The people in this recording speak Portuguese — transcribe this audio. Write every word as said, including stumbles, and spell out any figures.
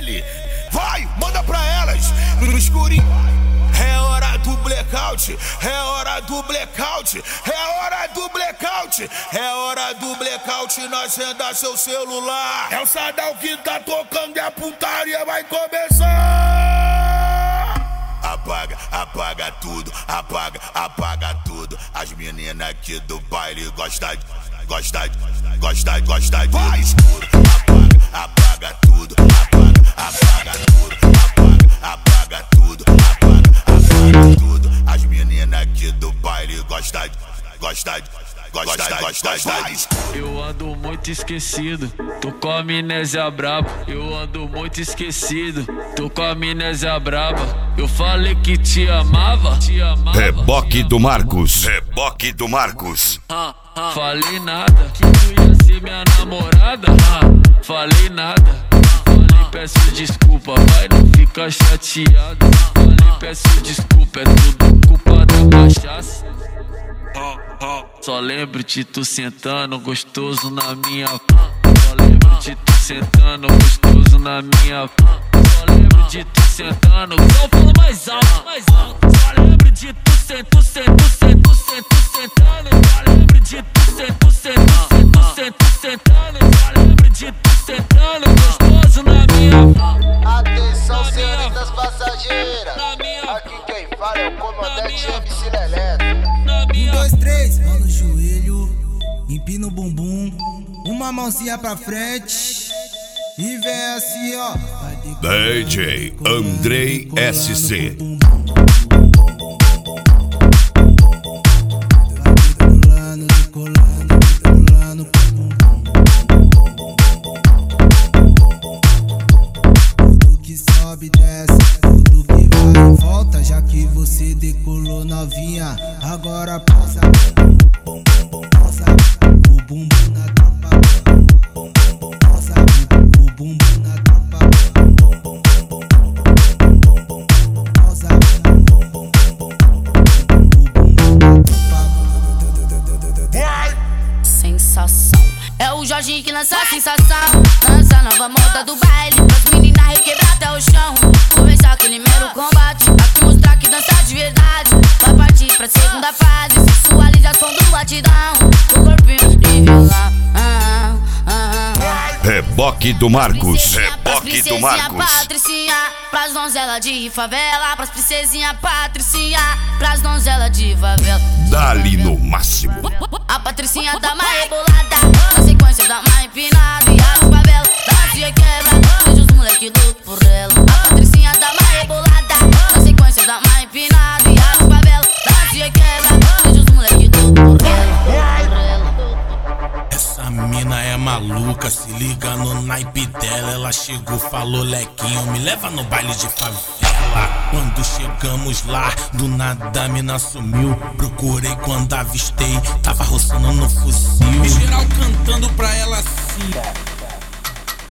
ele. Vai, manda pra elas, no escurinho. É hora do blackout, é hora do blackout, é hora do blackout, é hora do blackout, não acenda seu celular. É o Sadal que tá tocando e a putaria vai começar. Apaga, apaga tudo, apaga, apaga tudo. As meninas aqui do baile gostam de, gostam de, gostam de, gostam de vai escuro. Apaga, apaga tudo, apaga, apaga tudo, apaga, apaga tudo, apaga, apaga tudo. As meninas aqui do baile gostam de, gostam de, gostam de, gostam de. Eu ando muito esquecido, tô com a amnésia braba. Eu ando muito esquecido, tô com a amnésia braba. Eu falei que te amava, te amava. Reboque do Marcos, reboque do Marcos. Ah, ah. Falei nada, que tu ia ser minha namorada. Ah, falei nada, falei peço desculpa, vai não fica chateado. Falei peço desculpa, é tudo culpa da cachaça. Só lembro de tu sentando gostoso na minha. Só lembro de tu sentando gostoso na minha. Só lembro de tu sentando. Não falo mais alto, mais alto. Só lembro de tu sentando, sento, sento, sento, sentando. Só lembro de tu sentando, sento, sento, sento, sentando. Só lembro de tu sentando gostoso na minha. Atenção, senhoritas passageiras. Aqui quem fala é o comandante M C Leleto. Um, dois, três, mão no joelho, empina o bumbum, uma mãozinha pra frente e vem assim, ó. D J Andrei S C. Tudo que sobe, desce, tudo que vai e volta, já que você decolou novinha. Agora passa, passa o bumbum na tropa, passa o bumbum na tropa, passa o bumbum na tropa. Sensação. É o Jorginho que lança a sensação. Lança a nova moda do baile, pras meninas requebrar até o chão. Começar aquele mero combate, aqui mostrar que dança de verdade. Vai partir pra segunda fase, sensualização do batidão. O corpinho de violão. Ah, ah, ah. Reboque do Marcos, reboque do Marcos. Patricinha, pras donzelas de favela, pras princesinha Patricinha, pras donzelas de favela. Dali no máximo. A Patricinha dá uma rebolada, na sequência dá uma empinada. E a favela dança e quebra, vejo os moleque louco por ela. A Patricinha dá uma rebolada, na sequência dá uma empinada. E a favela dança e quebra, vejo os moleque louco por ela. Essa mina é maluca, se liga no naipe dela. Ela chegou, falou lequinho, me leva no baile de favela. Quando chegamos lá, do nada a mina sumiu. Procurei quando avistei, tava roçando no fuzil. E geral cantando pra ela assim.